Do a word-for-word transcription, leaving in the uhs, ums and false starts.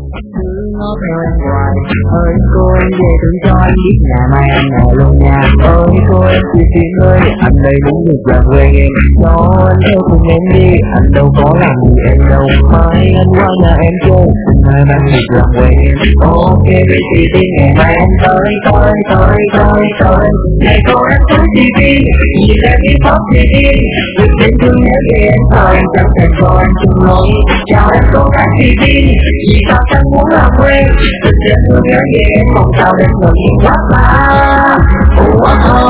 cứ ngó theo em hoài. Ơi cô em về thương cho anh biết nhà mai anh ở luôn nha. Ơi cô em chị Tiên ơi, anh đây đúng được là quen em. Cho anh theo cùng em đi, anh đâu có làm gì em đâu. Mai anh qua nhà em chơi, hai anh được làm quen em. Ok với chị Tiên, ngày mai anh tới tới tới tới tới. Này cô em tới chị Tiên, nhìn em đi khóc chị Tiên. Được đến thương nhớ về em thôi, chẳng thể cho anh chung lối. Chào em cô gái chị Tiên, vì sao chẳng muốn làm quen. Được đến thương nhớ về em, không sao đến người quá mà. Oh, oh, oh.